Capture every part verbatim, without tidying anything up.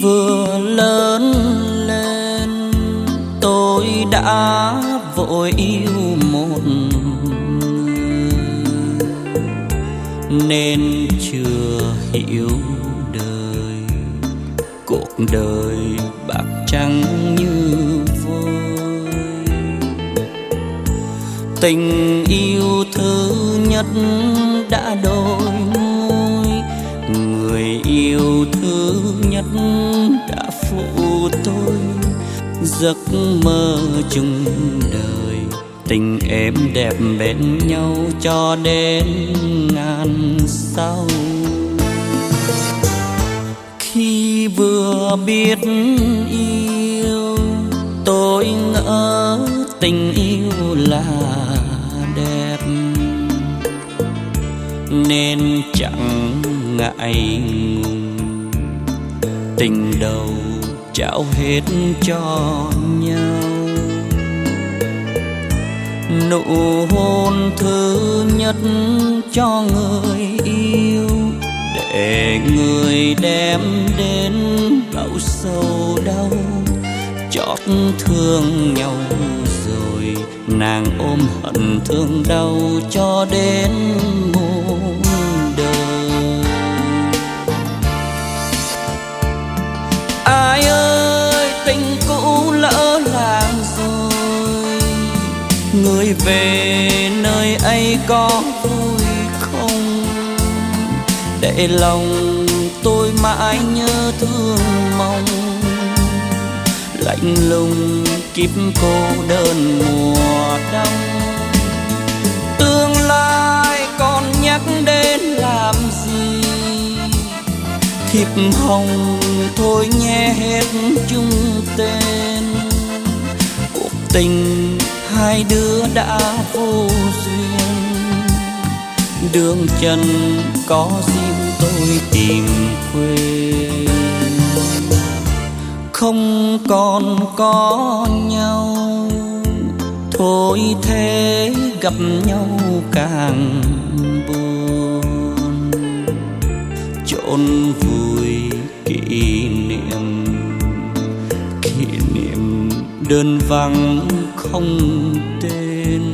vừa lớn lên tôi đã vội yêu một người, nên chưa hiểu đời cuộc đời bạc trắng như vôi. Tình yêu thứ nhất đã đổi ngôi, người yêu thứ nhất đã phụ tôi giấc mơ chung đời. Tình êm đẹp bên nhau cho đến ngàn sau. Khi vừa biết yêu tôi ngỡ tình yêu là đẹp, nên chẳng ngại ngùng tình đầu trao hết cho nhau. Nụ hôn thứ nhất cho người yêu, để người đem đến bao sầu đau. Chót thương nhau rồi nàng ôm hận thương đau cho đến muôn đời. Ai ơi tình cũ lỡ làng rồi, người về nơi ấy có vui không? Để lòng tôi mãi nhớ thương mong, lạnh lùng kiếp cô đơn mùa đông. Tương lai còn nhắc đến làm gì, thiệp hồng thôi nhé hết chung tên. Cuộc tình hai đứa đã vô duyên, đường chân có riêng tôi tìm quên. Không còn có nhau thôi thế gặp nhau càng buồn. Chôn vùi kỷ niệm, kỷ niệm đơn vắng không tên.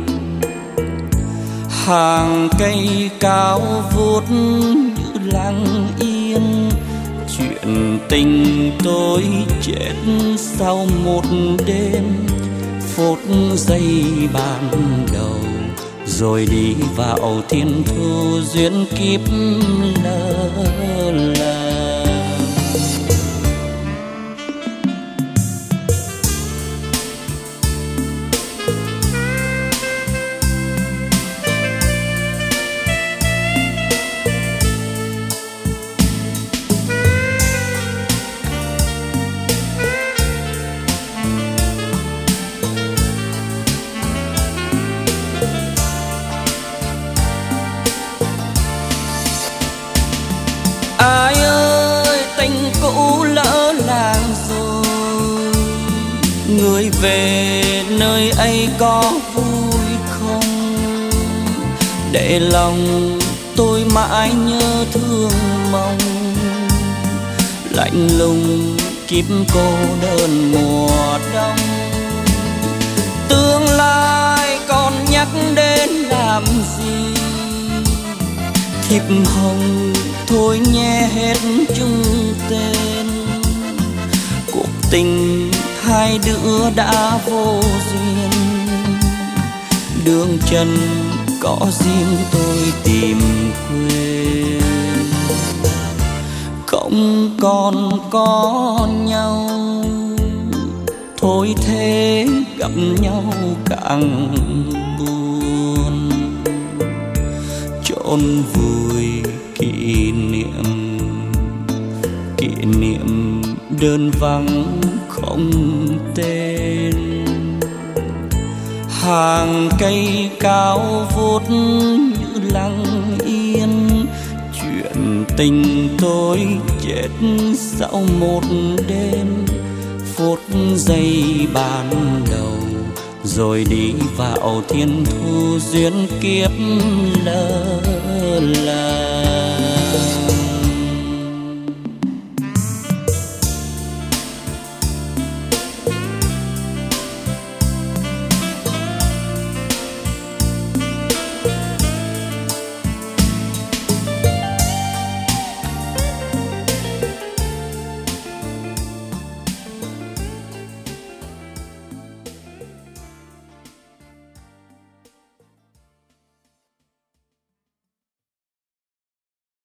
Hàng cây cao vút như lặng yên, chuyện tình tôi chết sau một đêm. Phút giây ban đầu rồi đi vào thiên thu duyên kiếp lỡ làng. Ai ơi tình cũ lỡ làng rồi, người về nơi ấy có vui không? Để lòng tôi mãi nhớ thương mong, lạnh lùng kiếp cô đơn mùa đông. Tương lai còn nhắc đến làm gì, thiệp hồng thôi nhé hết chung tên. Cuộc tình hai đứa đã vô duyên, đường chân có riêng tôi tìm quên. Không còn có nhau thôi thế gặp nhau càng buồn. Chôn vùi kỷ niệm, kỷ niệm đơn vắng không tên. Hàng cây cao vút như lặng yên, chuyện tình tôi chết sau một đêm. Phút giây ban đầu rồi đi vào thiên thu duyên kiếp lỡ làng.